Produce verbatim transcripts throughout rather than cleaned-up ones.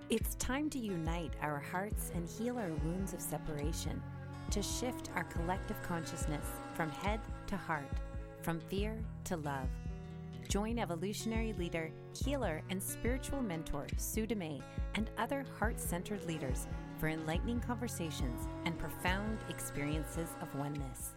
It's time to unite our hearts and heal our wounds of separation, to shift our collective consciousness from head to heart, from fear to love. Join evolutionary leader, healer, and spiritual mentor Sue Dumais and other heart-centered leaders for enlightening conversations and profound experiences of oneness.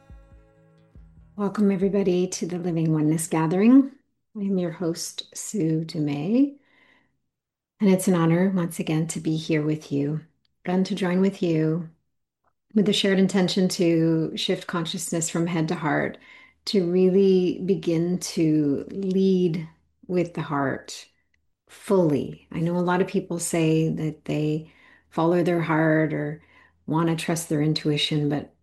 Welcome, everybody, to the Living Oneness Gathering. I'm your host, Sue Dumais, and it's an honor once again to be here with you and to join with you with the shared intention to shift consciousness from head to heart, to really begin to lead with the heart fully. I know a lot of people say that they follow their heart or want to trust their intuition, but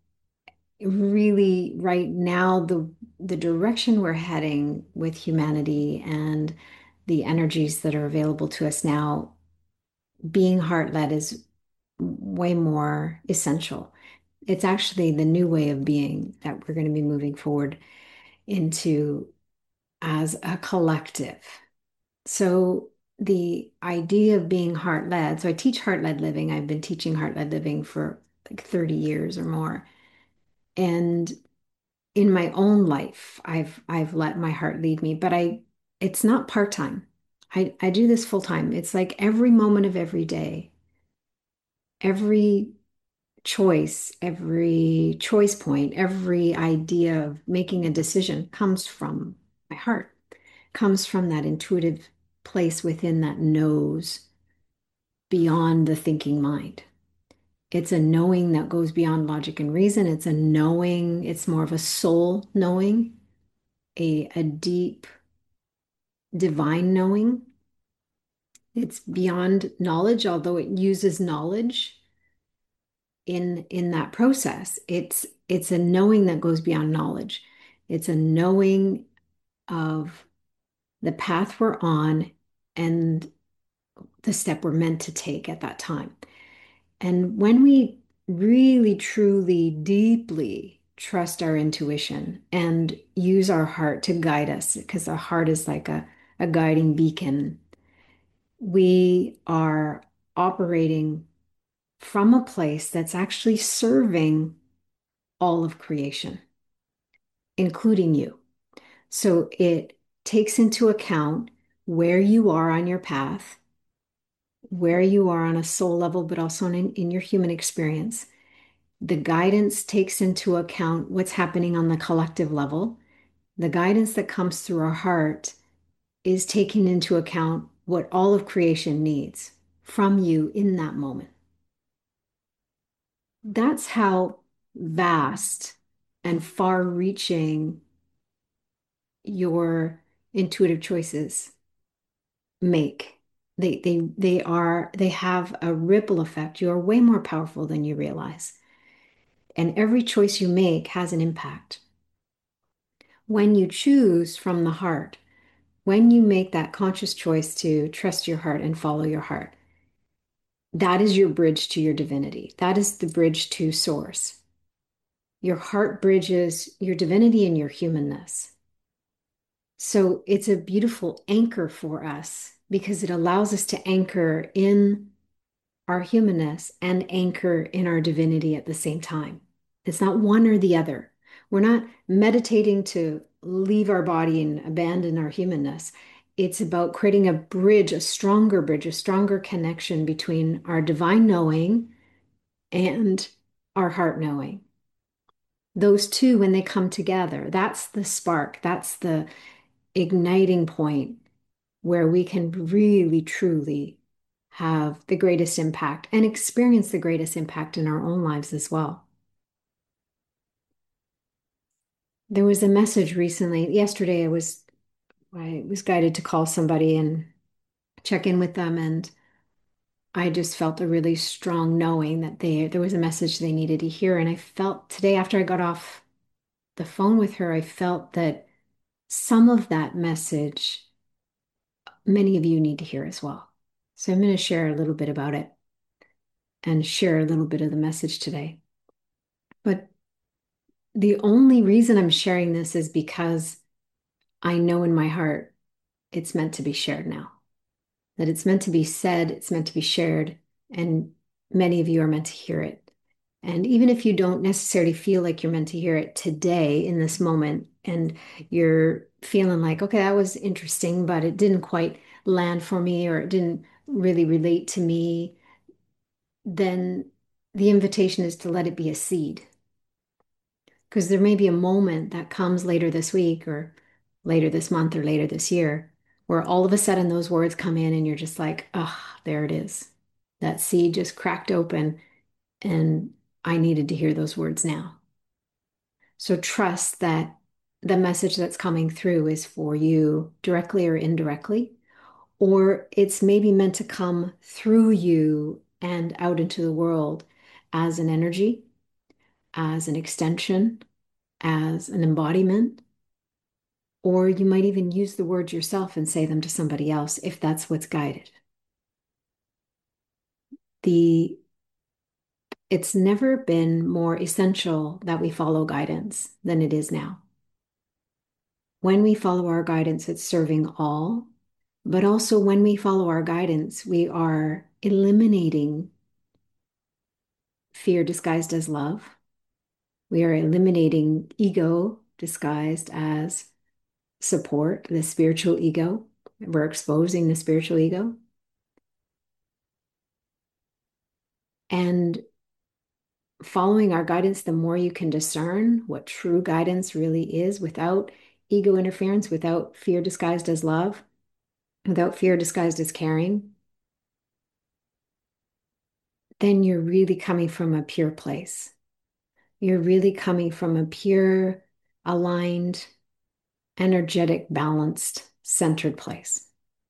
really right now the the direction we're heading with humanity and the energies that are available to us now, being heart-led is way more essential. It's actually the new way of being that we're going to be moving forward into as a collective. So the idea of being heart-led, so I teach heart-led living. I've been teaching heart-led living for like thirty years or more. And in my own life, I've I've let my heart lead me, but I it's not part-time. I, I do this full time. It's like every moment of every day, every choice, every choice point, every idea of making a decision comes from my heart, comes from that intuitive place within that knows beyond the thinking mind. It's a knowing that goes beyond logic and reason. It's a knowing, it's more of a soul knowing, a, a deep divine knowing. It's beyond knowledge, although it uses knowledge in in that process. It's it's a knowing that goes beyond knowledge. It's a knowing of the path we're on and the step we're meant to take at that time. And when we really, truly, deeply trust our intuition and use our heart to guide us, because our heart is like a, a guiding beacon, we are operating from a place that's actually serving all of creation, including you. So it takes into account where you are on your path, where you are on a soul level, but also in, in your human experience. The guidance takes into account what's happening on the collective level. The guidance that comes through our heart is taking into account what all of creation needs from you in that moment. That's how vast and far reaching your intuitive choices make. They, they, they are, they have a ripple effect. You are way more powerful than you realize. And every choice you make has an impact. When you choose from the heart, when you make that conscious choice to trust your heart and follow your heart, that is your bridge to your divinity. That is the bridge to source. Your heart bridges your divinity and your humanness. So it's a beautiful anchor for us because it allows us to anchor in our humanness and anchor in our divinity at the same time. It's not one or the other. We're not meditating to leave our body and abandon our humanness. It's about creating a bridge, a stronger bridge, a stronger connection between our divine knowing and our heart knowing. Those two, when they come together, that's the spark, that's the igniting point where we can really, truly have the greatest impact and experience the greatest impact in our own lives as well. There was a message recently. Yesterday, I was I was guided to call somebody and check in with them, and I just felt a really strong knowing that they there was a message they needed to hear. And I felt today, after I got off the phone with her, I felt that some of that message many of you need to hear as well. So I'm going to share a little bit about it and share a little bit of the message today. But the only reason I'm sharing this is because I know in my heart it's meant to be shared now. that it's meant to be said, it's meant to be shared, and many of you are meant to hear it. And even if you don't necessarily feel like you're meant to hear it today in this moment, and you're feeling like, okay, that was interesting, but it didn't quite land for me, or it didn't really relate to me, then the invitation is to let it be a seed. Because there may be a moment that comes later this week or later this month or later this year where all of a sudden those words come in and you're just like, ah, oh, there it is. That seed just cracked open and I needed to hear those words now. So trust that the message that's coming through is for you directly or indirectly, or it's maybe meant to come through you and out into the world as an energy, as an extension, as an embodiment, or you might even use the words yourself and say them to somebody else if that's what's guided. The it's never been more essential that we follow guidance than it is now. When we follow our guidance, it's serving all, but also when we follow our guidance, we are eliminating fear disguised as love. We are eliminating ego disguised as support, the spiritual ego. We're exposing the spiritual ego. And following our guidance, the more you can discern what true guidance really is without ego interference, without fear disguised as love, without fear disguised as caring, then you're really coming from a pure place. You're really coming from a pure, aligned, energetic, balanced, centered place.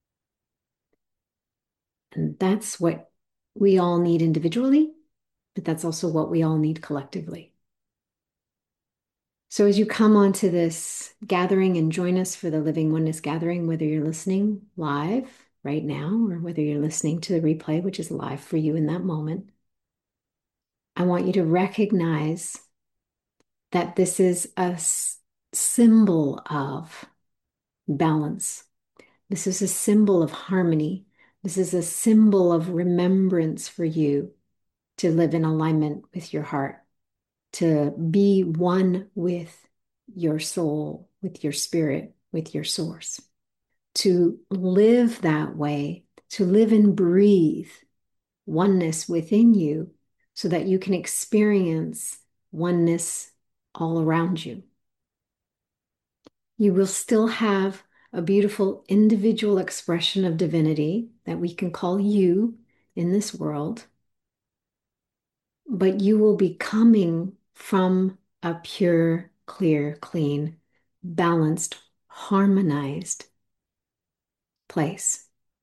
And that's what we all need individually, but that's also what we all need collectively. So as you come onto this gathering and join us for the Living Oneness Gathering, whether you're listening live right now or whether you're listening to the replay, which is live for you in that moment, I want you to recognize that this is a s- symbol of balance. This is a symbol of harmony. This is a symbol of remembrance for you to live in alignment with your heart, to be one with your soul, with your spirit, with your source, to live that way, to live and breathe oneness within you so that you can experience oneness all around you. You will still have a beautiful individual expression of divinity that we can call you in this world, but you will be coming from a pure, clear, clean, balanced, harmonized place.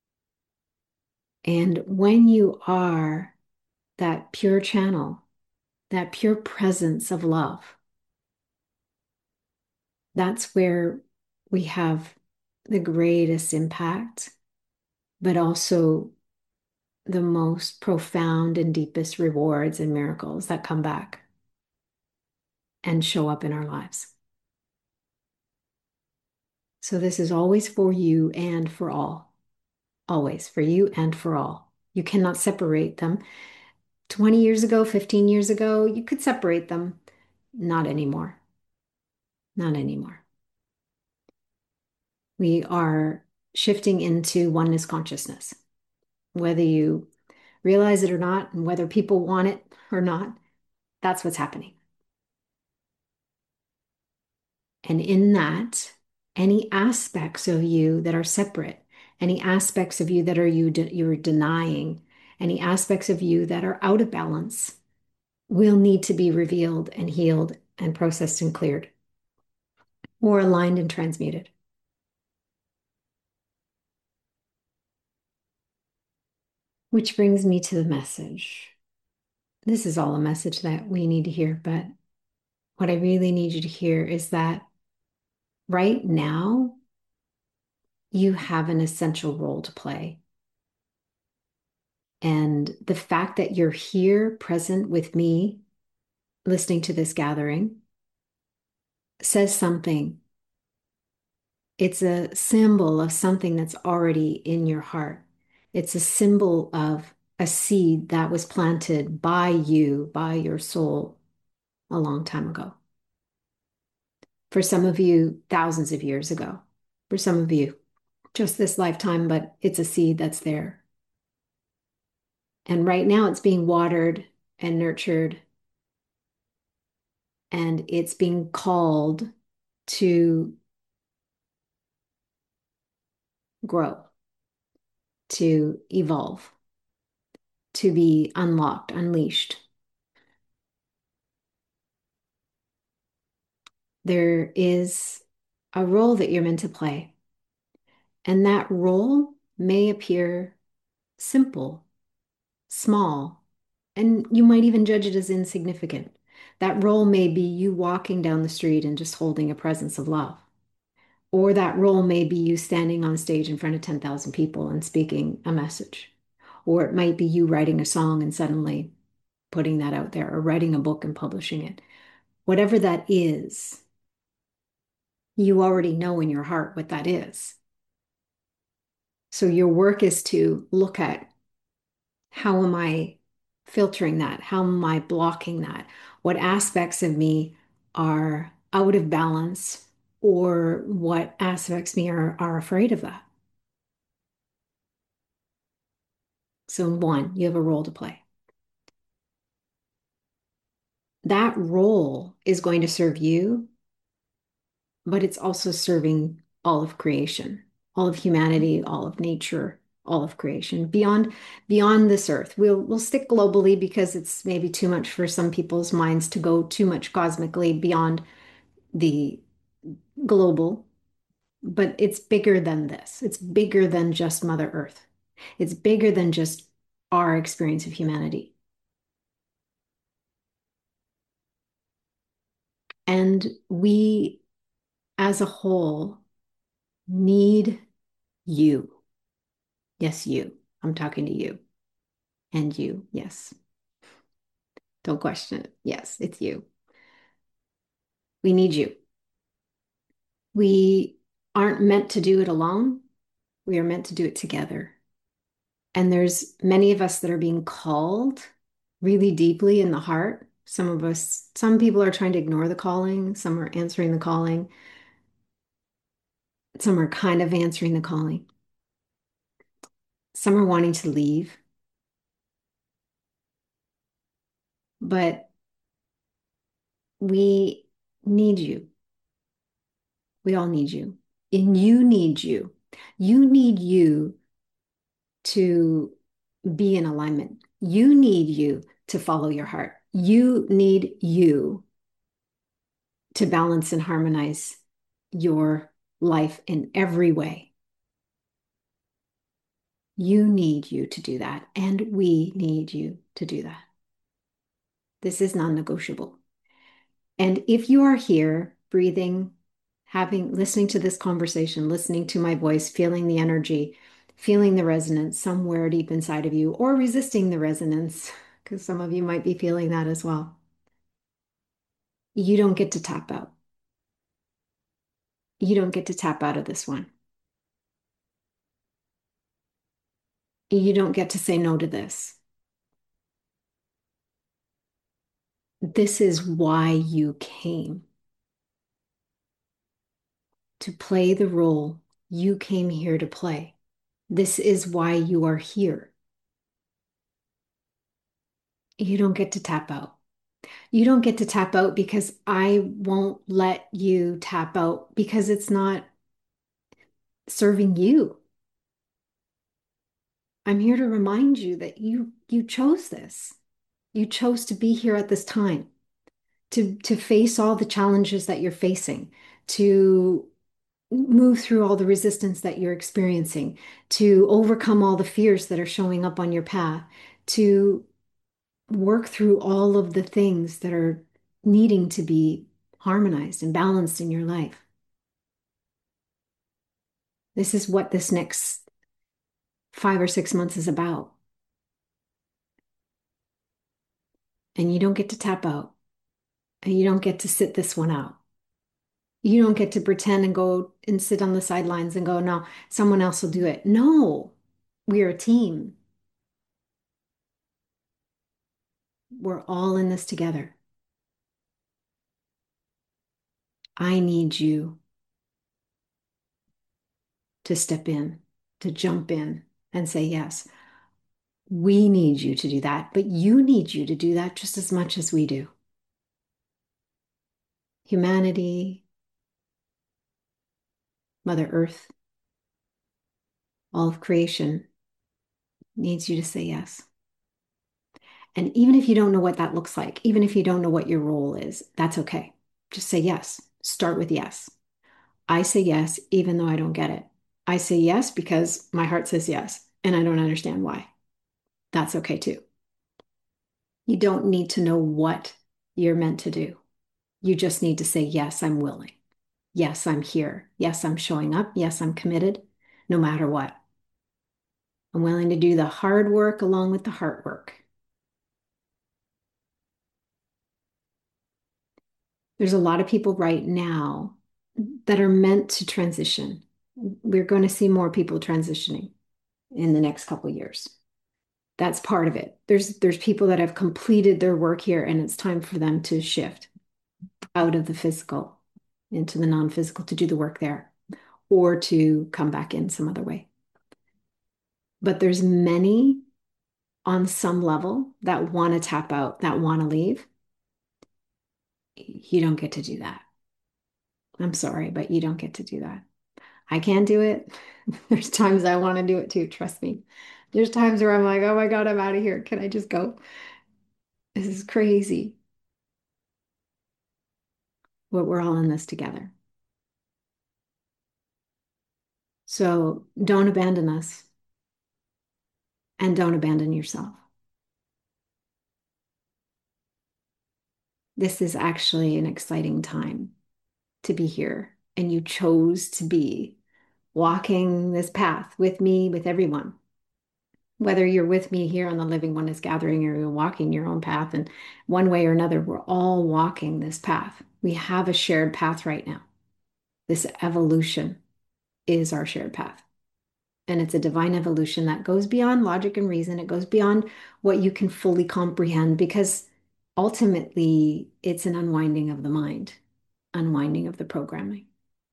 And when you are that pure channel, that pure presence of love, that's where we have the greatest impact, but also the most profound and deepest rewards and miracles that come back and show up in our lives. So this is always for you and for all. Always for you and for all. You cannot separate them. twenty years ago, fifteen years ago, you could separate them. Not anymore. Not anymore. We are shifting into oneness consciousness. Whether you realize it or not, and whether people want it or not, that's what's happening. And in that, any aspects of you that are separate, any aspects of you that are you de- you're denying, any aspects of you that are out of balance will need to be revealed and healed and processed and cleared or aligned and transmuted. Which brings me to the message. This is all a message that we need to hear, but what I really need you to hear is that right now, you have an essential role to play. And the fact that you're here present with me, listening to this gathering, says something. It's a symbol of something that's already in your heart. It's a symbol of a seed that was planted by you, by your soul, a long time ago. For some of you, thousands of years ago. For some of you, just this lifetime, but it's a seed that's there. And right now it's being watered and nurtured, and it's being called to grow, to evolve, to be unlocked, unleashed. There is a role that you're meant to play, and that role may appear simple, small, and you might even judge it as insignificant. That role may be you walking down the street and just holding a presence of love. Or that role may be you standing on stage in front of ten thousand people and speaking a message. Or it might be you writing a song and suddenly putting that out there, or writing a book and publishing it. Whatever that is, you already know in your heart what that is. So your work is to look at, how am I filtering that? How am I blocking that? What aspects of me are out of balance, or what aspects of me are, are afraid of that? So, one, you have a role to play. That role is going to serve you, but it's also serving all of creation, all of humanity, all of nature, all of creation beyond beyond this earth. We'll we'll stick globally because it's maybe too much for some people's minds to go too much cosmically beyond the global, but it's bigger than this. It's bigger than just Mother Earth. It's bigger than just our experience of humanity. And we, as a whole, need you. Yes, you. I'm talking to you. And you. Yes. Don't question it. Yes, it's you. We need you. We aren't meant to do it alone. We are meant to do it together. And there's many of us that are being called really deeply in the heart. Some of us, some people are trying to ignore the calling. Some are answering the calling. Some are kind of answering the calling. Some are wanting to leave. But we need you. We all need you. And you need you. You need you to be in alignment. You need you to follow your heart. You need you to balance and harmonize your life in every way. You need you to do that, and we need you to do that. This is non-negotiable. And if you are here breathing, having, listening to this conversation, listening to my voice, feeling the energy, feeling the resonance somewhere deep inside of you, or resisting the resonance, because some of you might be feeling that as well, you don't get to tap out. You don't get to tap out of this one. You don't get to say no to this. This is why you came. To play the role you came here to play. This is why you are here. You don't get to tap out. You don't get to tap out because I won't let you tap out because it's not serving you. I'm here to remind you that you you chose this. You chose to be here at this time, to to face all the challenges that you're facing, to move through all the resistance that you're experiencing, to overcome all the fears that are showing up on your path, to work through all of the things that are needing to be harmonized and balanced in your life. This is what this next five or six months is about. And you don't get to tap out, and you don't get to sit this one out. You don't get to pretend and go and sit on the sidelines and go, no, someone else will do it. No, We are a team. We're all in this together. I need you to step in, to jump in and say yes. We need you to do that, but you need you to do that just as much as we do. Humanity, Mother Earth, all of creation needs you to say yes. And even if you don't know what that looks like, even if you don't know what your role is, that's okay. Just say yes. Start with yes. I say yes, even though I don't get it. I say yes because my heart says yes, and I don't understand why. That's okay too. You don't need to know what you're meant to do. You just need to say, yes, I'm willing. Yes, I'm here. Yes, I'm showing up. Yes, I'm committed, no matter what. I'm willing to do the hard work along with the heart work. There's a lot of people right now that are meant to transition. We're going to see more people transitioning in the next couple of years. That's part of it. There's there's people that have completed their work here and it's time for them to shift out of the physical into the non-physical to do the work there or to come back in some other way. But there's many on some level that want to tap out, that want to leave. You don't get to do that. I'm sorry, but you don't get to do that. I can't do it. There's times I want to do it too, trust me. There's times where I'm like, oh my God, I'm out of here. Can I just go? This is crazy. But we're all in this together. So don't abandon us and don't abandon yourself. This is actually an exciting time to be here. And you chose to be walking this path with me, with everyone. Whether you're with me here on the Living Oneness Gathering or you're walking your own path, and one way or another, we're all walking this path. We have a shared path right now. This evolution is our shared path. And it's a divine evolution that goes beyond logic and reason. It goes beyond what you can fully comprehend because ultimately it's an unwinding of the mind, unwinding of the programming.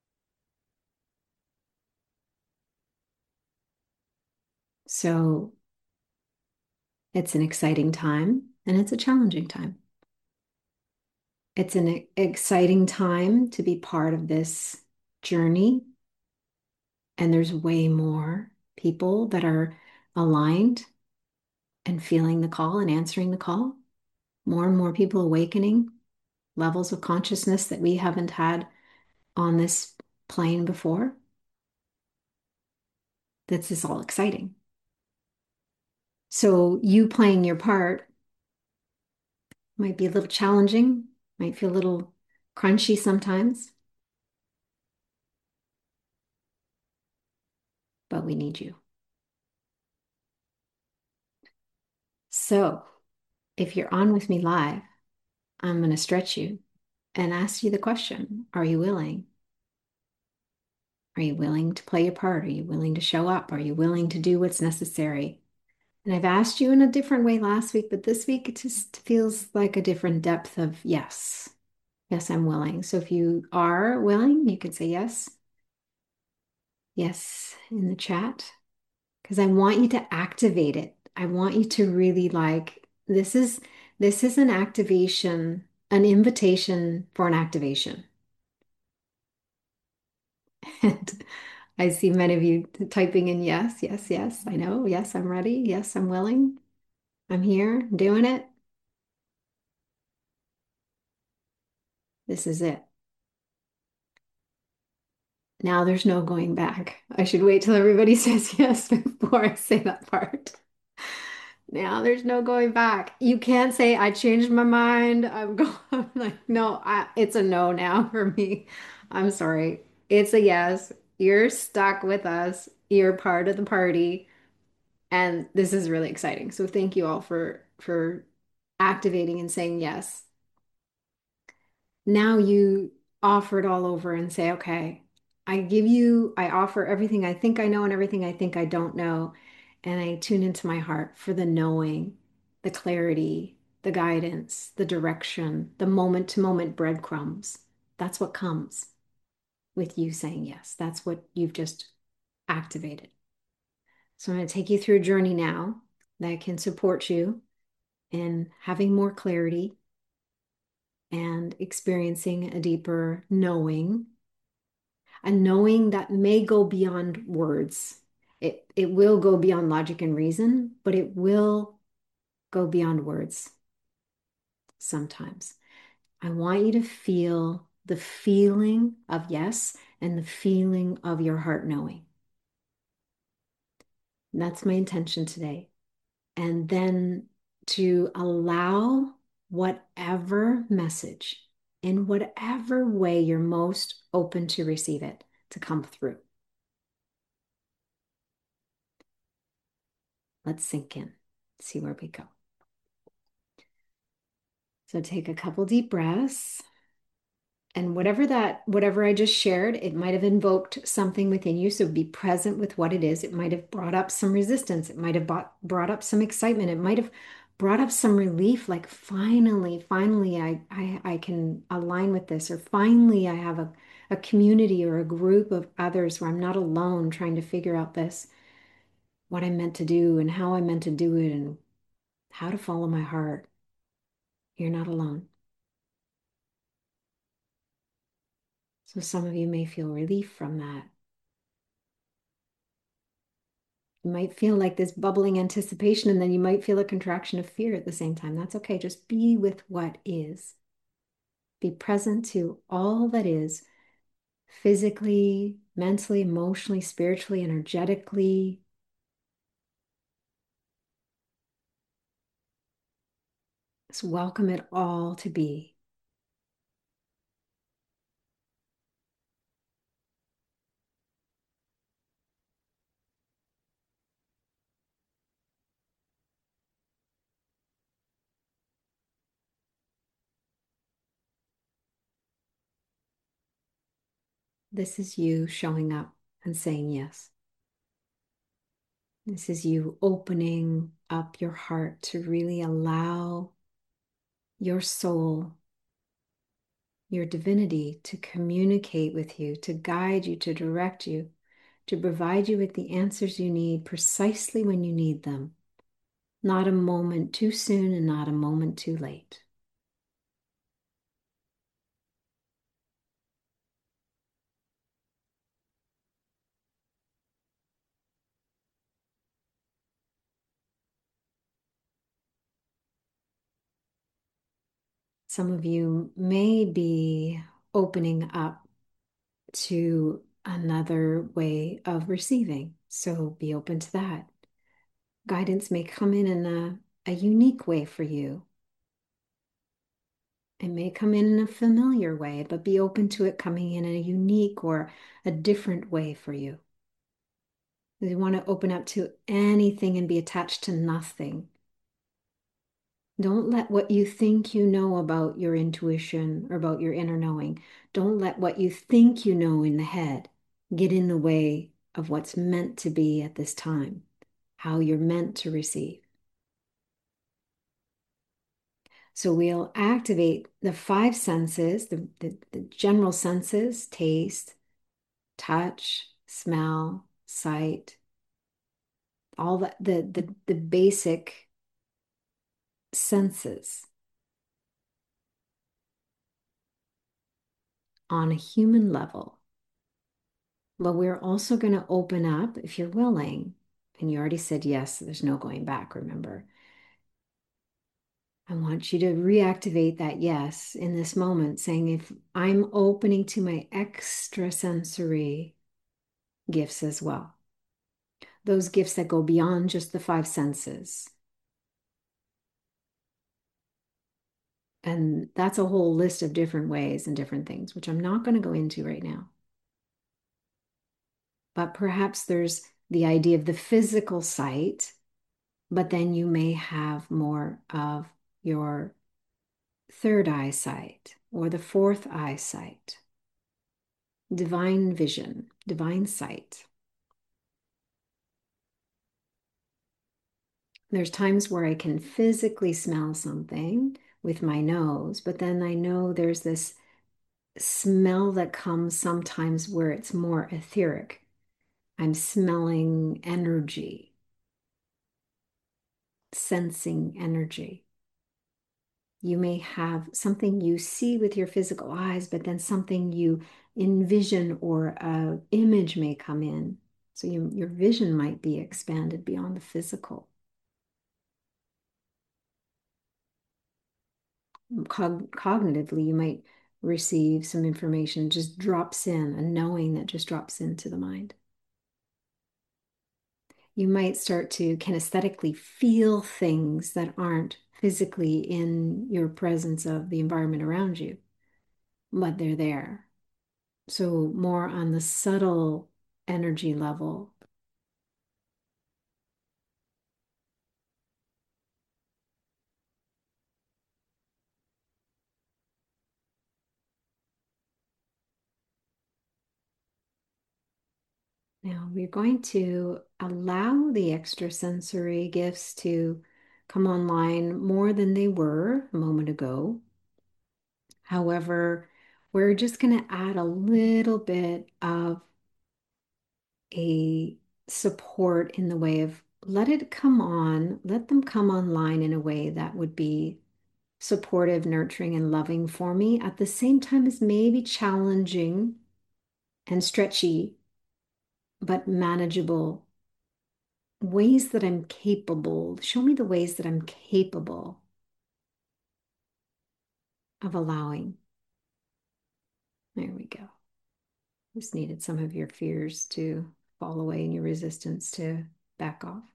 So it's an exciting time and it's a challenging time. It's an exciting time to be part of this journey. And there's way more people that are aligned and feeling the call and answering the call. More and more people awakening levels of consciousness that we haven't had on this plane before. This is all exciting. So you playing your part might be a little challenging, might feel a little crunchy sometimes, but we need you. So if you're on with me live, I'm going to stretch you and ask you the question, are you willing? Are you willing to play your part? Are you willing to show up? Are you willing to do what's necessary? And I've asked you in a different way last week, but this week it just feels like a different depth of yes. Yes, I'm willing. So if you are willing, you can say yes. Yes in the chat. Because I want you to activate it. I want you to really like this is this is an activation, an invitation for an activation. And I see many of you typing in yes, yes, yes. I know. Yes, I'm ready. Yes, I'm willing. I'm here doing it. This is it. Now there's no going back. I should wait till everybody says yes before I say that part. Now there's no going back. You can't say I changed my mind. I'm going I'm like no, I, it's a no now for me. I'm sorry. It's a yes. You're stuck with us. You're part of the party. And this is really exciting. So thank you all for for activating and saying yes. Now you offer it all over and say, okay, I give you, I offer everything I think I know and everything I think I don't know. and I tune into my heart for the knowing, the clarity, the guidance, the direction, the moment to moment breadcrumbs. That's what comes with you saying yes. That's what you've just activated. So I'm going to take you through a journey now that can support you in having more clarity and experiencing a deeper knowing, a knowing that may go beyond words. It, it will go beyond logic and reason, but it will go beyond words sometimes. I want you to feel the feeling of yes and the feeling of your heart knowing. That's my intention today. And then to allow whatever message in whatever way you're most open to receive it to come through. Let's sink in, see where we go. So take a couple deep breaths. And whatever that, whatever I just shared, it might have invoked something within you. So be present with what it is. It might have brought up some resistance. It might have brought, brought up some excitement. It might have brought up some relief, like finally, finally, I, I, I can align with this, or finally, I have a, a community or a group of others where I'm not alone trying to figure out this, what I'm meant to do and how I'm meant to do it and how to follow my heart. You're not alone. So some of you may feel relief from that. You might feel like this bubbling anticipation, and then you might feel a contraction of fear at the same time. That's okay. Just be with what is. Be present to all that is physically, mentally, emotionally, spiritually, energetically. Just welcome it all to be. This is you showing up and saying yes. This is you opening up your heart to really allow your soul, your divinity, to communicate with you, to guide you, to direct you, to provide you with the answers you need precisely when you need them. Not a moment too soon and not a moment too late. Some of you may be opening up to another way of receiving, so be open to that. Guidance may come in in a, a unique way for you. It may come in in a familiar way, but be open to it coming in in a unique or a different way for you. You want to open up to anything and be attached to nothing. Don't let what you think you know about your intuition or about your inner knowing, don't let what you think you know in the head get in the way of what's meant to be at this time, how you're meant to receive. So we'll activate the five senses, the, the, the general senses: taste, touch, smell, sight, all the, the, the, the basic senses on a human level. But we're also going to open up, if you're willing, and you already said yes, so there's no going back, remember. I want you to reactivate that yes in this moment, saying, if I'm opening to my extrasensory gifts as well, those gifts that go beyond just the five senses. And that's a whole list of different ways and different things, which I'm not going to go into right now. But perhaps there's the idea of the physical sight, but then you may have more of your third eye sight or the fourth eye sight, divine vision, divine sight. There's times where I can physically smell something with my nose, but then I know there's this smell that comes sometimes where it's more etheric. I'm smelling energy, sensing energy. You may have something you see with your physical eyes, but then something you envision or a image may come in. So you, your vision might be expanded beyond the physical. Cog cognitively, you might receive some information, just drops in, a knowing that just drops into the mind. You might start to kinesthetically feel things that aren't physically in your presence of the environment around you, but they're there. So more on the subtle energy level. Now we're going to allow the extrasensory gifts to come online more than they were a moment ago. However, we're just going to add a little bit of a support in the way of let it come on, let them come online in a way that would be supportive, nurturing, and loving for me at the same time as maybe challenging and stretchy, but manageable ways that I'm capable. Show me the ways that I'm capable of allowing. There we go. Just needed some of your fears to fall away and your resistance to back off.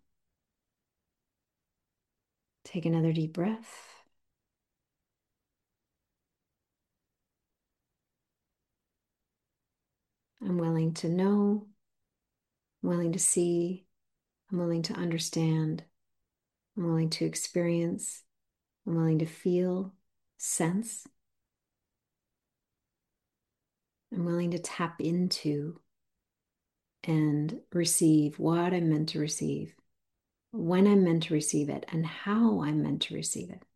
Take another deep breath. I'm willing to know, I'm willing to see, I'm willing to understand, I'm willing to experience, I'm willing to feel, sense. I'm willing to tap into and receive what I'm meant to receive, when I'm meant to receive it, and how I'm meant to receive it.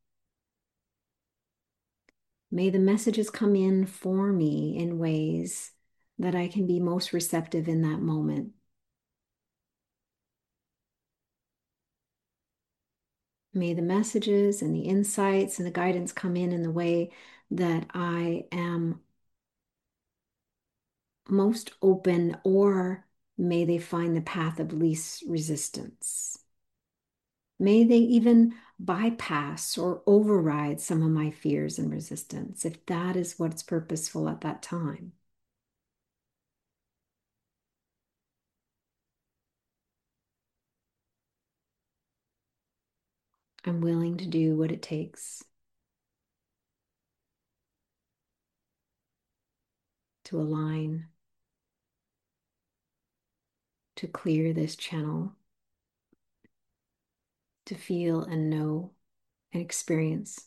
May the messages come in for me in ways that I can be most receptive in that moment. May the messages and the insights and the guidance come in in the way that I am most open, or may they find the path of least resistance. May they even bypass or override some of my fears and resistance, if that is what's purposeful at that time. I'm willing to do what it takes to align, to clear this channel, to feel and know and experience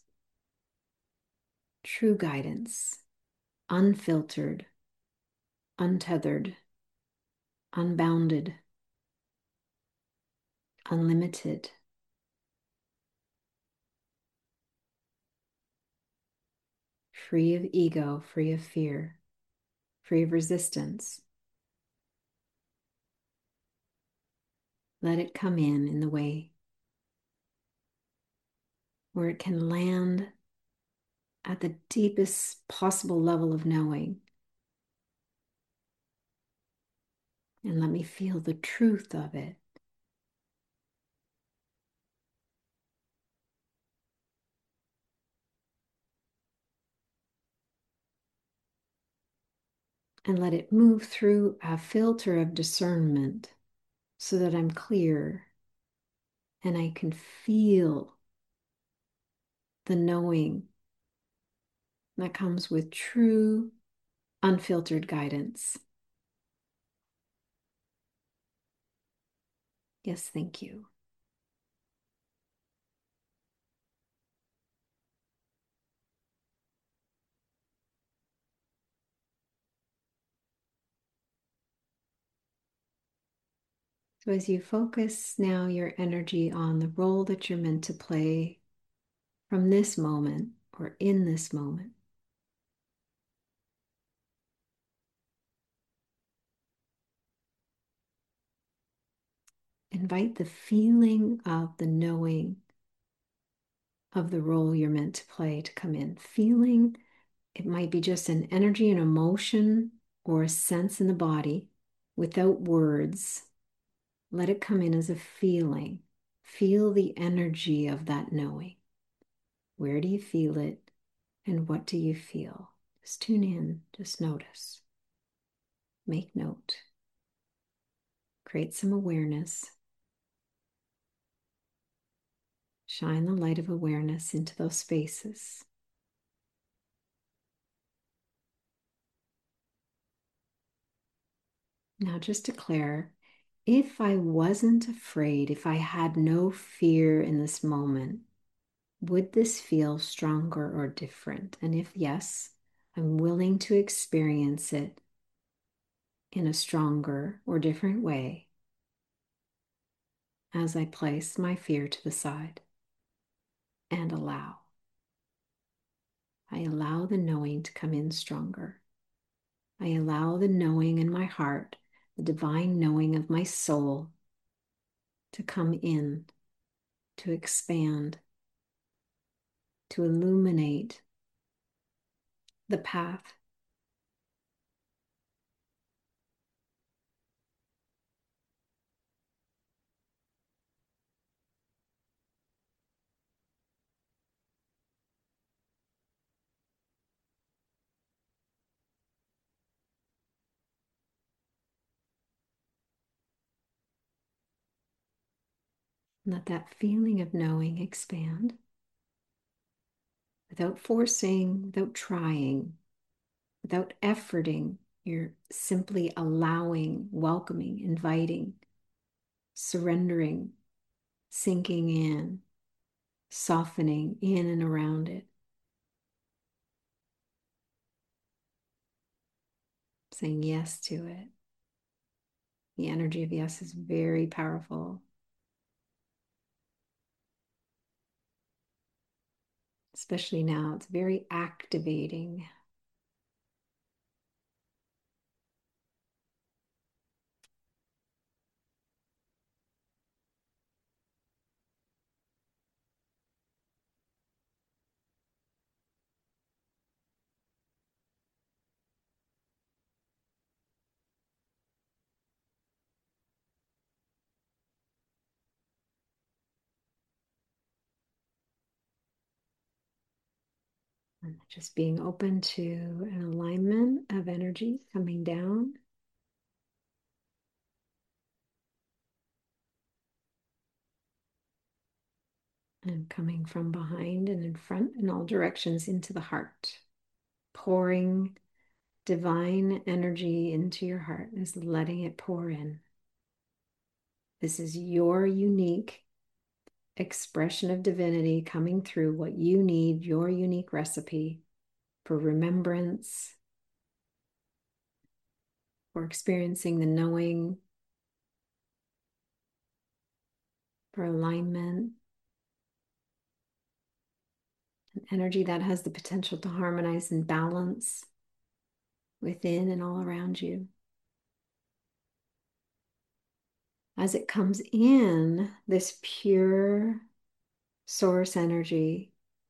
true guidance, unfiltered, untethered, unbounded, unlimited. Free of ego, free of fear, free of resistance. Let it come in in the way where it can land at the deepest possible level of knowing. And let me feel the truth of it. And let it move through a filter of discernment so that I'm clear and I can feel the knowing that comes with true, unfiltered guidance. Yes, thank you. So as you focus now your energy on the role that you're meant to play from this moment or in this moment, invite the feeling of the knowing of the role you're meant to play to come in. Feeling, it might be just an energy, an emotion, or a sense in the body without words. Let it come in as a feeling. Feel the energy of that knowing. Where do you feel it? And what do you feel? Just tune in, just notice. Make note. Create some awareness. Shine the light of awareness into those spaces. Now just declare, if I wasn't afraid, if I had no fear in this moment, would this feel stronger or different? And if yes, I'm willing to experience it in a stronger or different way as I place my fear to the side and allow. I allow the knowing to come in stronger. I allow the knowing in my heart, the divine knowing of my soul, to come in, to expand, to illuminate the path. Let that feeling of knowing expand without forcing, without trying, without efforting. You're simply allowing, welcoming, inviting, surrendering, sinking in, softening in and around it. Saying yes to it. The energy of yes is very powerful. Especially now, it's very activating. And just being open to an alignment of energy coming down. And coming from behind and in front in all directions into the heart. Pouring divine energy into your heart is letting it pour in. This is your unique expression of divinity coming through, what you need, your unique recipe for remembrance, for experiencing the knowing, for alignment, an energy that has the potential to harmonize and balance within and all around you. As it comes in, this pure source energy,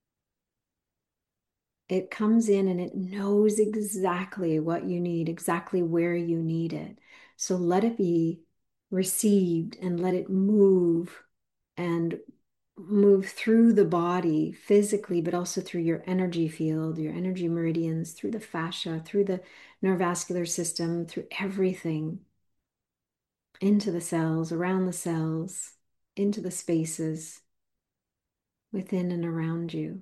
it comes in and it knows exactly what you need, exactly where you need it. So let it be received and let it move and move through the body physically, but also through your energy field, your energy meridians, through the fascia, through the neurovascular system, through everything, into the cells, around the cells, into the spaces within and around you.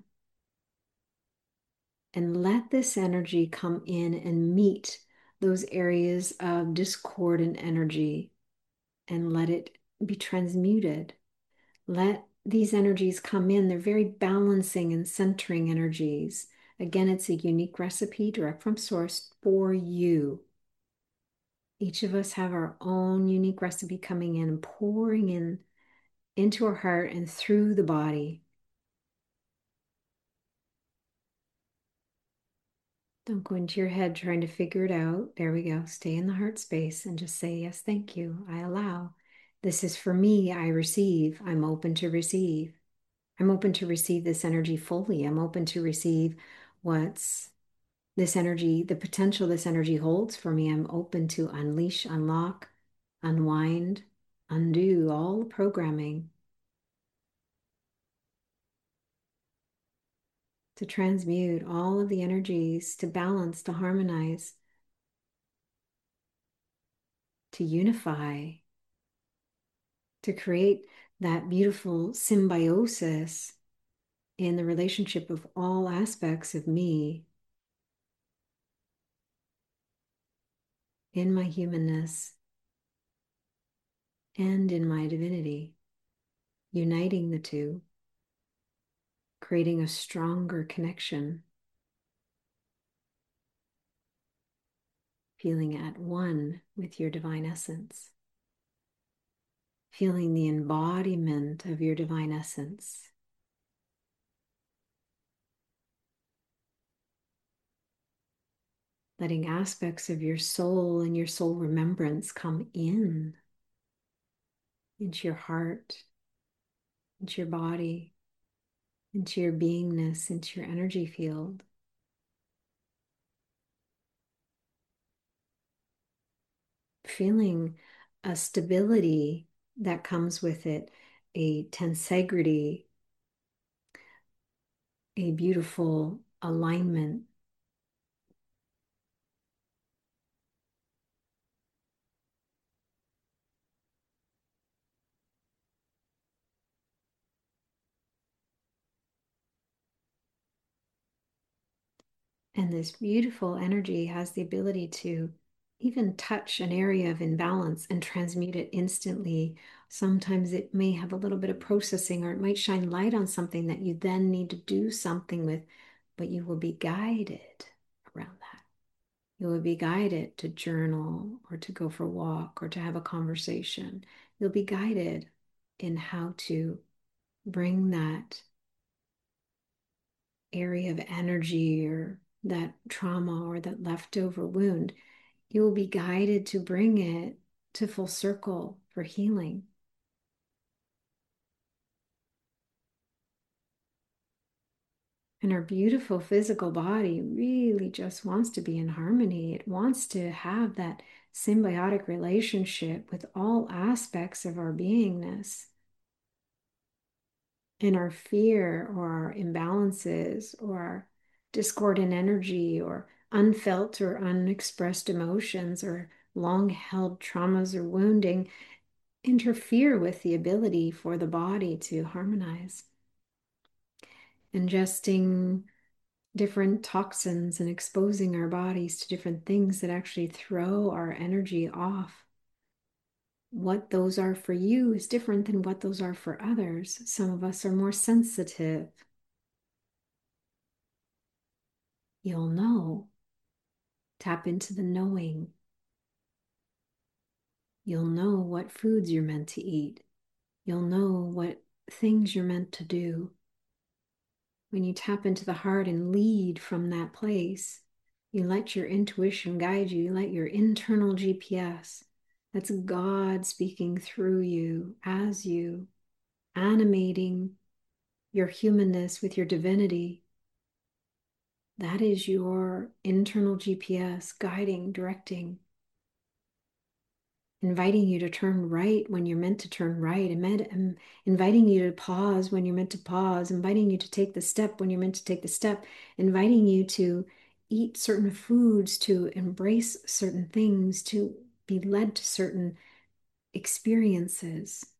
And let this energy come in and meet those areas of discordant energy and let it be transmuted. Let these energies come in. They're very balancing and centering energies. Again, it's a unique recipe direct from source for you. Each of us have our own unique recipe coming in and pouring in into our heart and through the body. Don't go into your head trying to figure it out. There we go. Stay in the heart space and just say, yes, thank you. I allow. This is for me. I receive. I'm open to receive. I'm open to receive this energy fully. I'm open to receive what's this energy, the potential this energy holds for me. I'm open to unleash, unlock, unwind, undo all the programming, to transmute all of the energies, to balance, to harmonize, to unify, to create that beautiful symbiosis in the relationship of all aspects of me, in my humanness and in my divinity, uniting the two, creating a stronger connection, feeling at one with your divine essence, feeling the embodiment of your divine essence. Letting aspects of your soul and your soul remembrance come in, into your heart, into your body, into your beingness, into your energy field. Feeling a stability that comes with it, a tensegrity, a beautiful alignment. And this beautiful energy has the ability to even touch an area of imbalance and transmute it instantly. Sometimes it may have a little bit of processing, or it might shine light on something that you then need to do something with, but you will be guided around that. You will be guided to journal or to go for a walk or to have a conversation. You'll be guided in how to bring that area of energy or that trauma or that leftover wound. You will be guided to bring it to full circle for healing. And our beautiful physical body really just wants to be in harmony. It wants to have that symbiotic relationship with all aspects of our beingness. And our fear or our imbalances or our discordant energy or unfelt or unexpressed emotions or long held traumas or wounding interfere with the ability for the body to harmonize. Ingesting different toxins and exposing our bodies to different things that actually throw our energy off. What those are for you is different than what those are for others. Some of us are more sensitive. You'll know. Tap into the knowing. You'll know what foods you're meant to eat. You'll know what things you're meant to do. When you tap into the heart and lead from that place, you let your intuition guide you. You let your internal G P S, that's God speaking through you, as you, animating your humanness with your divinity. That is your internal G P S guiding, directing, inviting you to turn right when you're meant to turn right, and inviting you to pause when you're meant to pause, inviting you to take the step when you're meant to take the step, inviting you to eat certain foods, to embrace certain things, to be led to certain experiences.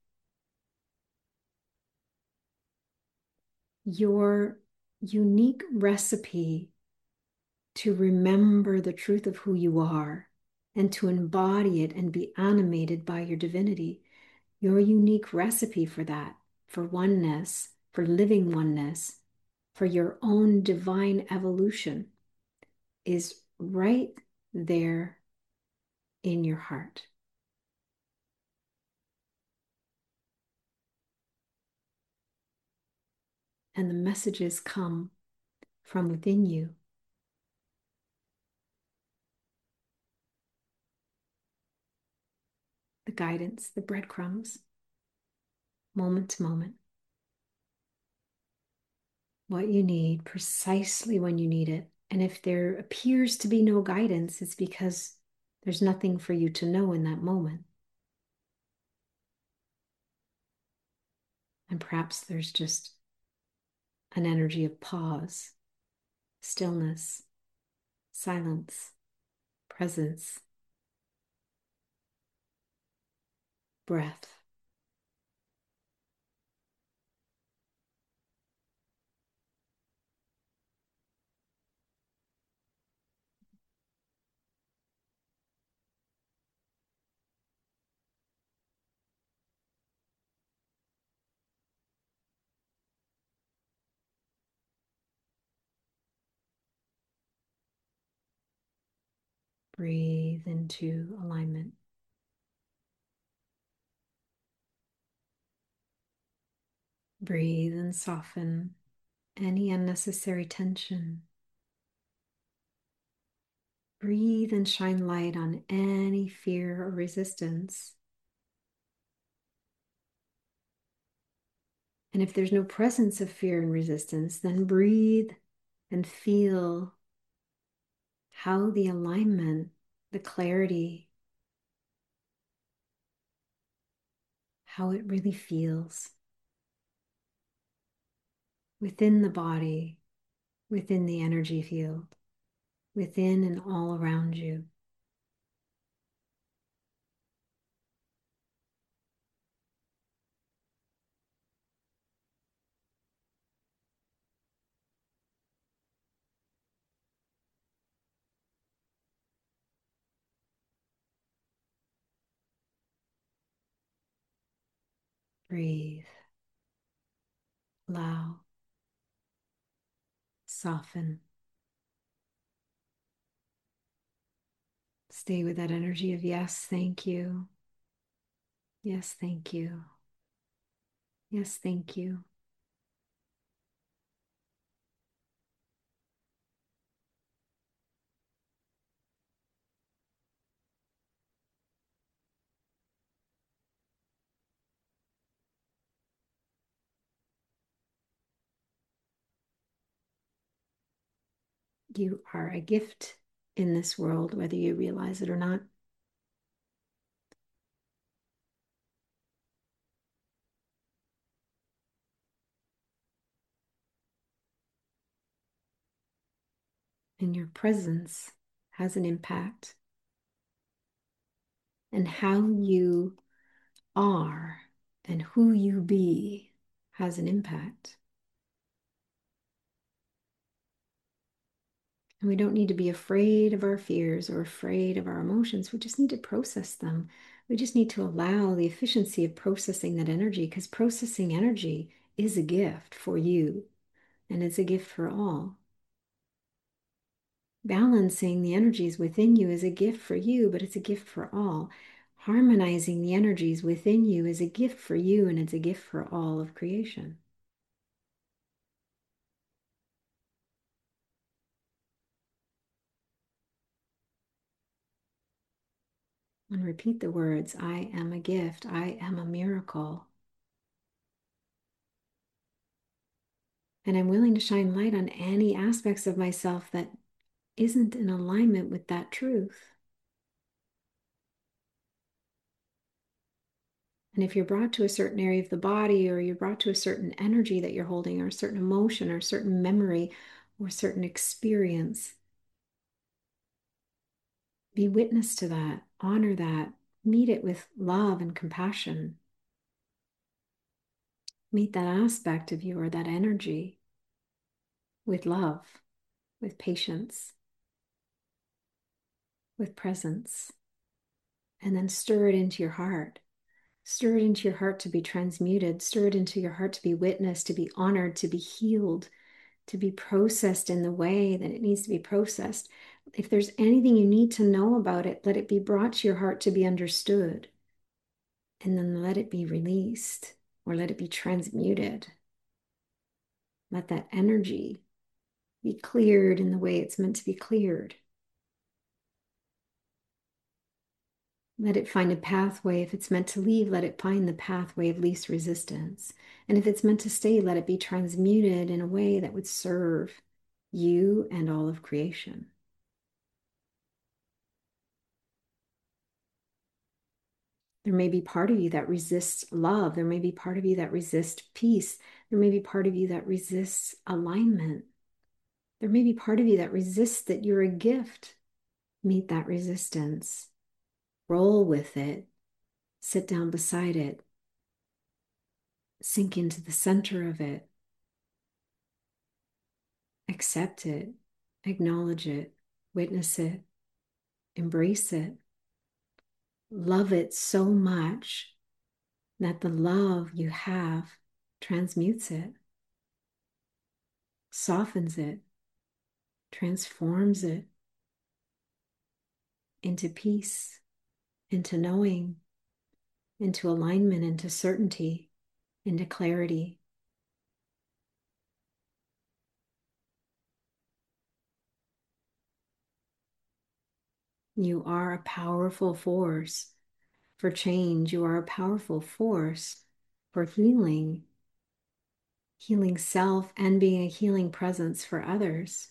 Your unique recipe to remember the truth of who you are and to embody it and be animated by your divinity. Your unique recipe for that, for oneness, for living oneness, for your own divine evolution is right there in your heart. And the messages come from within you. The guidance, the breadcrumbs, moment to moment. What you need precisely when you need it. And if there appears to be no guidance, it's because there's nothing for you to know in that moment. And perhaps there's just an energy of pause, stillness, silence, presence, breath. Breathe into alignment. Breathe and soften any unnecessary tension. Breathe and shine light on any fear or resistance. And if there's no presence of fear and resistance, then breathe and feel how the alignment, the clarity, how it really feels within the body, within the energy field, within and all around you. Breathe, allow, soften. Stay with that energy of yes, thank you. Yes, thank you. Yes, thank you. You are a gift in this world, whether you realize it or not. And your presence has an impact. And how you are and who you be has an impact. And we don't need to be afraid of our fears or afraid of our emotions. We just need to process them. We just need to allow the efficiency of processing that energy, because processing energy is a gift for you and it's a gift for all. Balancing the energies within you is a gift for you, but it's a gift for all. Harmonizing the energies within you is a gift for you and it's a gift for all of creation. And repeat the words, I am a gift, I am a miracle. And I'm willing to shine light on any aspects of myself that isn't in alignment with that truth. And if you're brought to a certain area of the body, or you're brought to a certain energy that you're holding, or a certain emotion, or a certain memory, or a certain experience, be witness to that, honor that, meet it with love and compassion. Meet that aspect of you or that energy with love, with patience, with presence, and then stir it into your heart. Stir it into your heart to be transmuted. Stir it into your heart to be witnessed, to be honored, to be healed, to be processed in the way that it needs to be processed. If there's anything you need to know about it, let it be brought to your heart to be understood. And then let it be released or let it be transmuted. Let that energy be cleared in the way it's meant to be cleared. Let it find a pathway. If it's meant to leave, let it find the pathway of least resistance. And if it's meant to stay, let it be transmuted in a way that would serve you and all of creation. There may be part of you that resists love. There may be part of you that resists peace. There may be part of you that resists alignment. There may be part of you that resists that you're a gift. Meet that resistance. Roll with it. Sit down beside it. Sink into the center of it. Accept it. Acknowledge it. Witness it. Embrace it. Love it so much that the love you have transmutes it, softens it, transforms it into peace, into knowing, into alignment, into certainty, into clarity. You are a powerful force for change. You are a powerful force for healing, healing self and being a healing presence for others.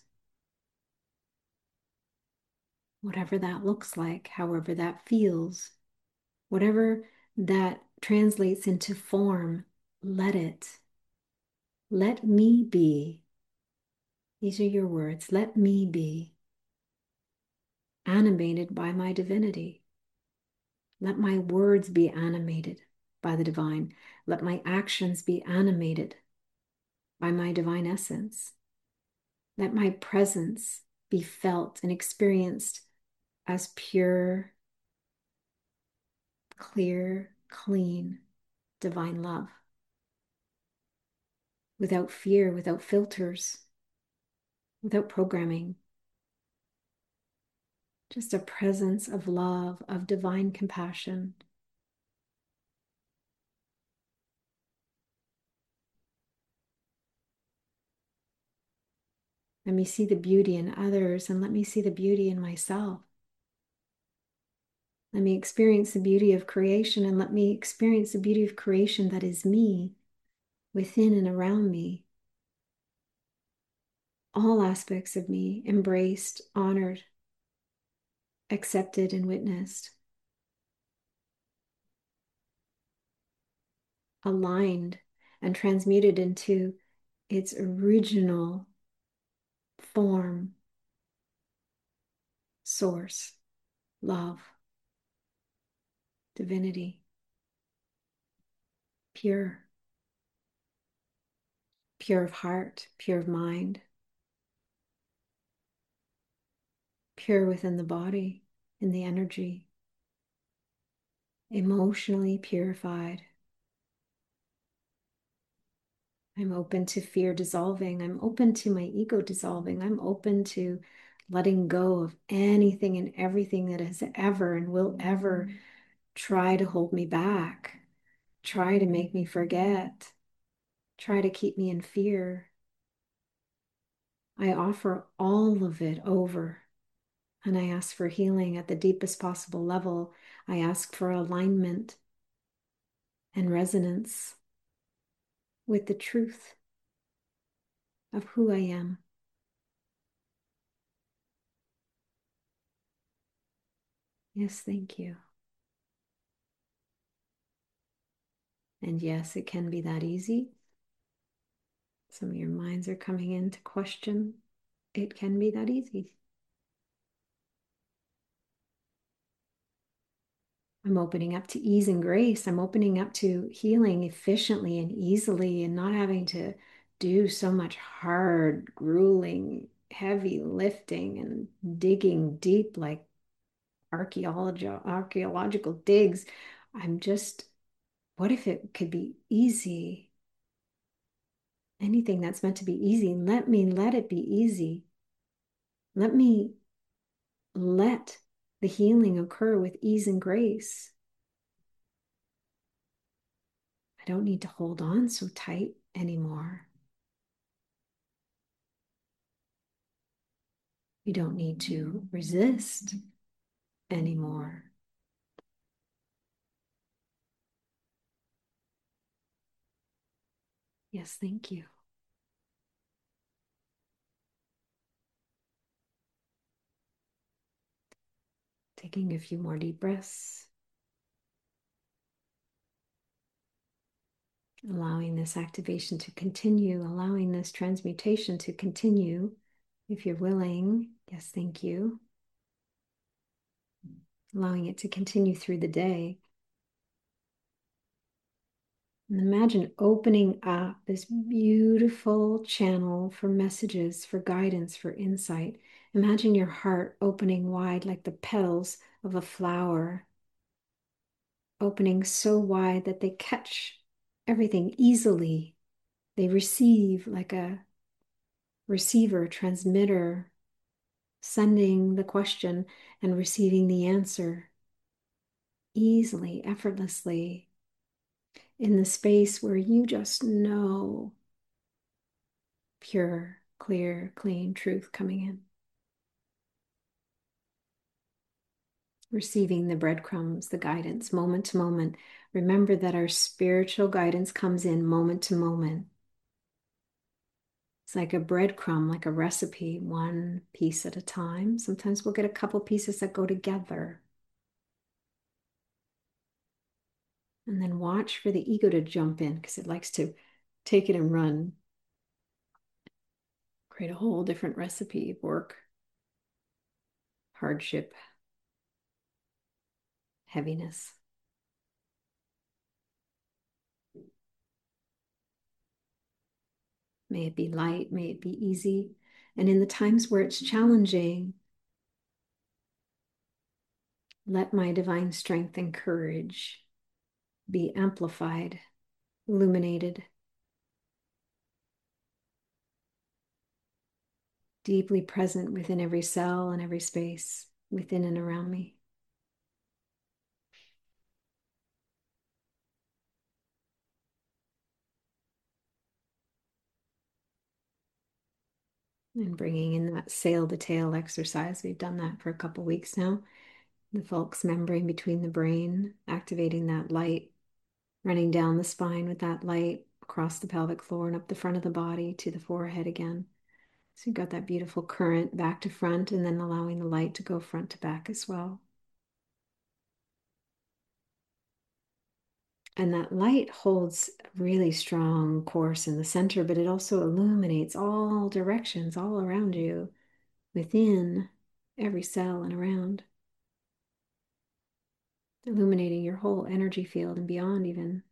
Whatever that looks like, however that feels, whatever that translates into form, let it. Let me be. These are your words. Let me be animated by my divinity. Let my words be animated by the divine. Let my actions be animated by my divine essence. Let my presence be felt and experienced as pure, clear, clean, divine love. Without fear, without filters, without programming. Just a presence of love, of divine compassion. Let me see the beauty in others and let me see the beauty in myself. Let me experience the beauty of creation and let me experience the beauty of creation that is me, within and around me. All aspects of me embraced, honored, accepted, and witnessed. Aligned and transmuted into its original form, source, love, divinity, pure, pure of heart, pure of mind, pure within the body, in the energy, emotionally purified. I'm open to fear dissolving. I'm open to my ego dissolving. I'm open to letting go of anything and everything that has ever and will ever try to hold me back, try to make me forget, try to keep me in fear. I offer all of it over and I ask for healing at the deepest possible level. I ask for alignment and resonance with the truth of who I am. Yes, thank you. And yes, it can be that easy. Some of your minds are coming in to question. It can be that easy. I'm opening up to ease and grace. I'm opening up to healing efficiently and easily and not having to do so much hard, grueling, heavy lifting and digging deep like archaeology, archaeological digs. I'm just, what if it could be easy? Anything that's meant to be easy, let me let it be easy. Let me let the healing occur with ease and grace. I don't need to hold on so tight anymore. You don't need to resist anymore. Yes, thank you. Taking a few more deep breaths. Allowing this activation to continue, allowing this transmutation to continue. If you're willing, yes, thank you. Allowing it to continue through the day. And imagine opening up this beautiful channel for messages, for guidance, for insight. Imagine your heart opening wide like the petals of a flower, opening so wide that they catch everything easily. They receive like a receiver, transmitter, sending the question and receiving the answer easily, effortlessly, in the space where you just know pure, clear, clean truth coming in. Receiving the breadcrumbs, the guidance, moment to moment. Remember that our spiritual guidance comes in moment to moment. It's like a breadcrumb, like a recipe, one piece at a time. Sometimes we'll get a couple pieces that go together. And then watch for the ego to jump in because it likes to take it and run. Create a whole different recipe of work, hardship, heaviness. May it be light, may it be easy. And in the times where it's challenging, let my divine strength and courage be amplified, illuminated, deeply present within every cell and every space within and around me. And bringing in that sail to tail exercise. We've done that for a couple weeks now. The Fulks membrane between the brain, activating that light, running down the spine with that light across the pelvic floor and up the front of the body to the forehead again. So you've got that beautiful current back to front and then allowing the light to go front to back as well. And that light holds a really strong course in the center, but it also illuminates all directions, all around you, within every cell and around, illuminating your whole energy field and beyond even.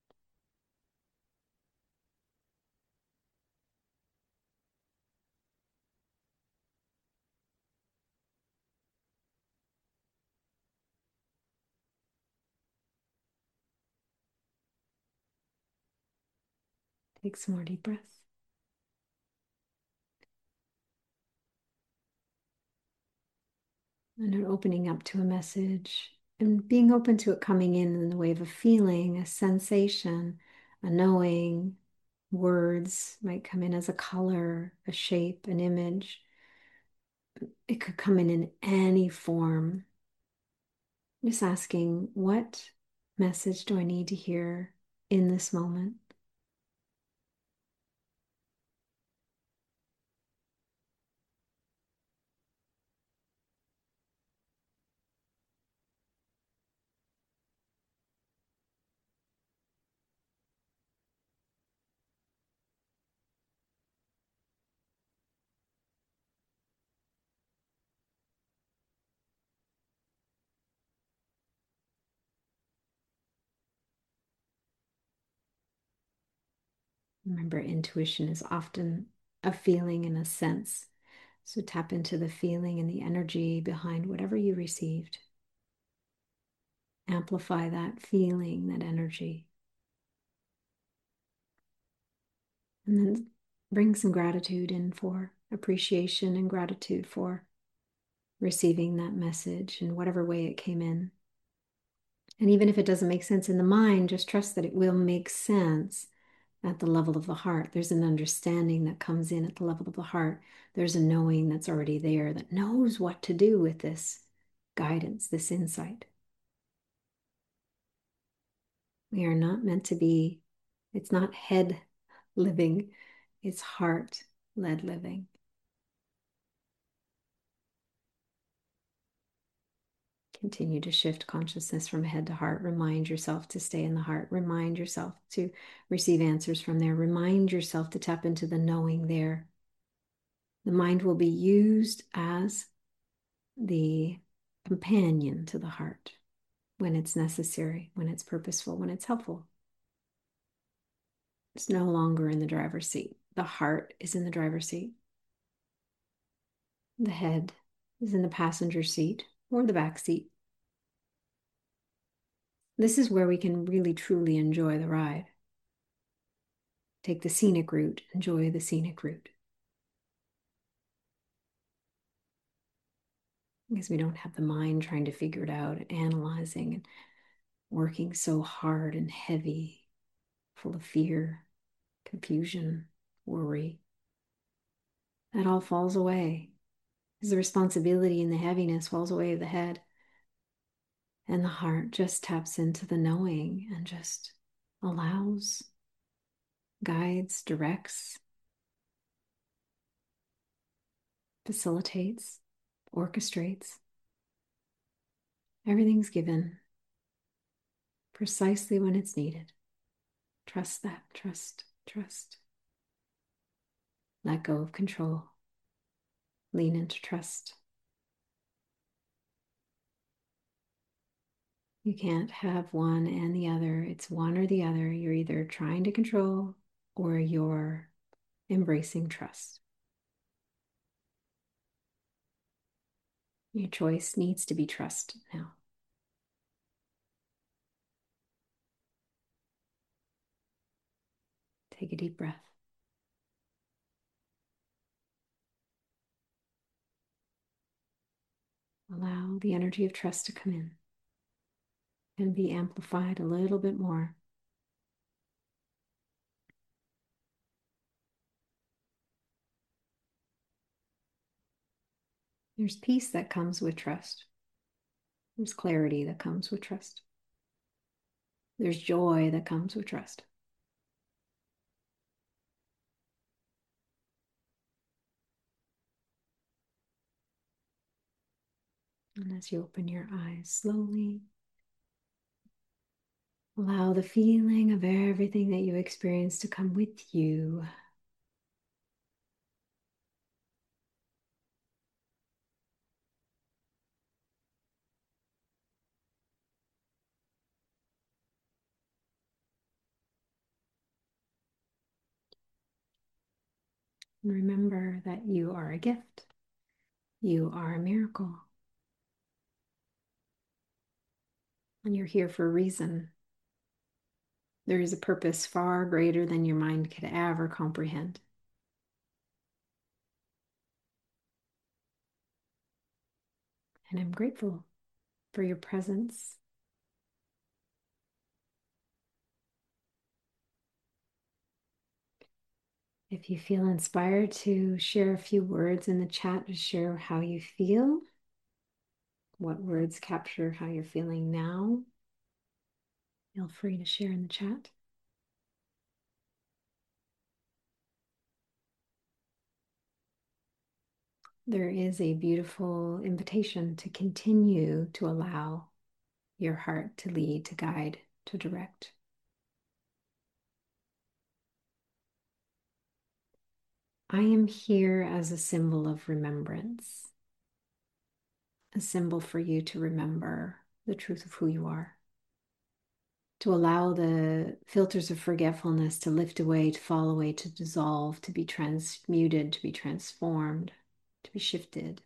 Take some more deep breaths. And then opening up to a message and being open to it coming in in the way of a feeling, a sensation, a knowing. Words might come in as a color, a shape, an image. It could come in in any form. Just asking, what message do I need to hear in this moment? Remember, intuition is often a feeling and a sense. So tap into the feeling and the energy behind whatever you received. Amplify that feeling, that energy. And then bring some gratitude in for appreciation and gratitude for receiving that message in whatever way it came in. And even if it doesn't make sense in the mind, just trust that it will make sense at the level of the heart. There's an understanding that comes in at the level of the heart. There's a knowing that's already there that knows what to do with this guidance, this insight. We are not meant to be, it's not head living, it's heart led living. Continue to shift consciousness from head to heart. Remind yourself to stay in the heart. Remind yourself to receive answers from there. Remind yourself to tap into the knowing there. The mind will be used as the companion to the heart when it's necessary, when it's purposeful, when it's helpful. It's no longer in the driver's seat. The heart is in the driver's seat. The head is in the passenger seat or the back seat. This is where we can really truly enjoy the ride. Take the scenic route, enjoy the scenic route. Because we don't have the mind trying to figure it out, and analyzing and working so hard and heavy, full of fear, confusion, worry. That all falls away. Because the responsibility and the heaviness falls away of the head. And the heart just taps into the knowing and just allows, guides, directs, facilitates, orchestrates. Everything's given precisely when it's needed. Trust that, trust, trust. Let go of control. Lean into trust. You can't have one and the other. It's one or the other. You're either trying to control or you're embracing trust. Your choice needs to be trust now. Take a deep breath. Allow the energy of trust to come in and be amplified a little bit more. There's peace that comes with trust. There's clarity that comes with trust. There's joy that comes with trust. And as you open your eyes slowly, allow the feeling of everything that you experience to come with you. And remember that you are a gift. You are a miracle. And you're here for a reason. There is a purpose far greater than your mind could ever comprehend. And I'm grateful for your presence. If you feel inspired to share a few words in the chat to share how you feel, what words capture how you're feeling now, feel free to share in the chat. There is a beautiful invitation to continue to allow your heart to lead, to guide, to direct. I am here as a symbol of remembrance, a symbol for you to remember the truth of who you are, to allow the filters of forgetfulness to lift away, to fall away, to dissolve, to be transmuted, to be transformed, to be shifted.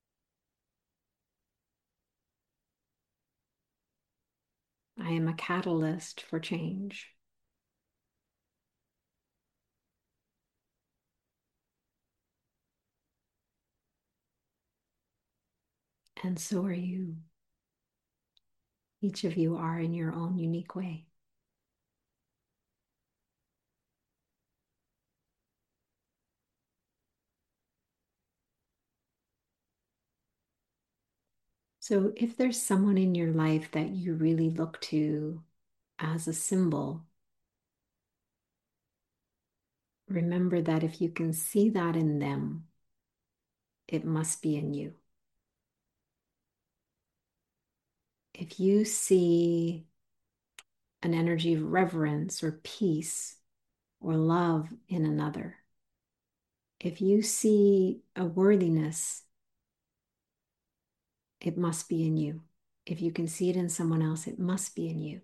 I am a catalyst for change. And so are you. Each of you are in your own unique way. So if there's someone in your life that you really look to as a symbol, remember that if you can see that in them, it must be in you. If you see an energy of reverence or peace or love in another, if you see a worthiness, it must be in you. If you can see it in someone else, it must be in you.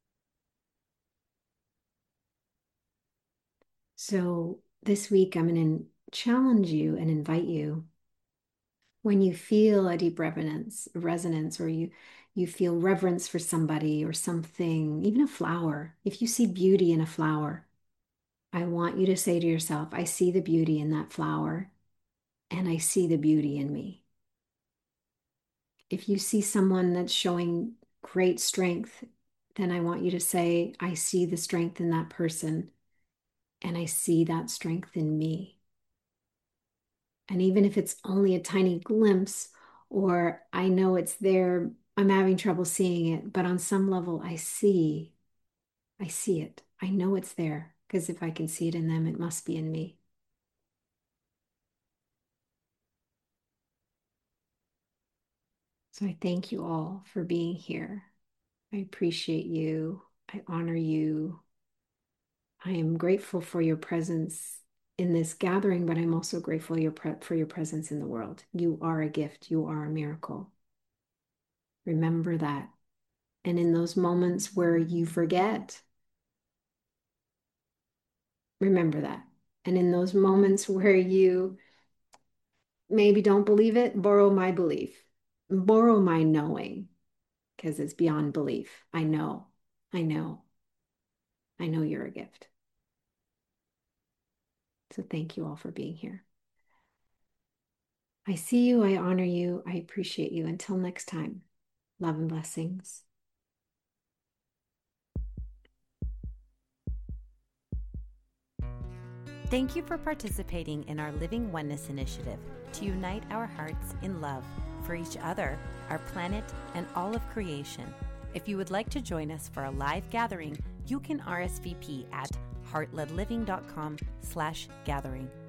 So this week, I'm going to challenge you and invite you, when you feel a deep resonance, resonance, or you, you feel reverence for somebody or something, even a flower, if you see beauty in a flower, I want you to say to yourself, I see the beauty in that flower, and I see the beauty in me. If you see someone that's showing great strength, then I want you to say, I see the strength in that person, and I see that strength in me. And even if it's only a tiny glimpse, or I know it's there, I'm having trouble seeing it, but on some level, I see, I see it. I know it's there, because if I can see it in them, it must be in me. So I thank you all for being here. I appreciate you. I honor you. I am grateful for your presence in this gathering, but I'm also grateful your pre- for your presence in the world. You are a gift. You are a miracle. Remember that. And in those moments where you forget, remember that. And in those moments where you maybe don't believe it, borrow my belief, borrow my knowing, because it's beyond belief. I know, I know, I know you're a gift. So thank you all for being here. I see you, I honor you, I appreciate you. Until next time, love and blessings. Thank you for participating in our Living Oneness initiative to unite our hearts in love for each other, our planet, and all of creation. If you would like to join us for a live gathering, you can R S V P at heart led living dot com slash gathering.